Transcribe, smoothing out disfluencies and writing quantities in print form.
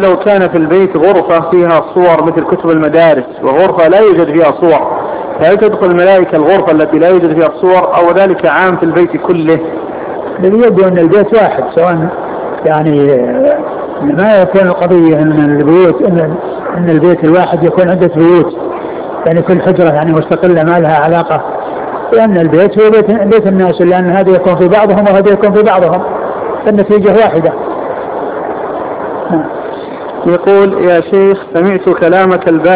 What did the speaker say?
لو كان في البيت غرفة فيها صور مثل كتب المدارس وغرفة لا يوجد فيها صور، فهل تدخل الملائكة الغرفة التي لا يوجد فيها الصور أو ذلك عام في البيت كله؟ الذي يبدو أن البيت واحد، سواء يعني ما يكون القضية أن البيوت أن البيت الواحد يكون عدة بيوت، يعني كل حجرة يعني مستقلة ما لها علاقة، لأن البيت هو بيت الناس، لأن هذا يكون في بعضهم وهذا يكون في بعضهم، فالنتيجة واحدة. يقول: يا شيخ، سمعت كلامك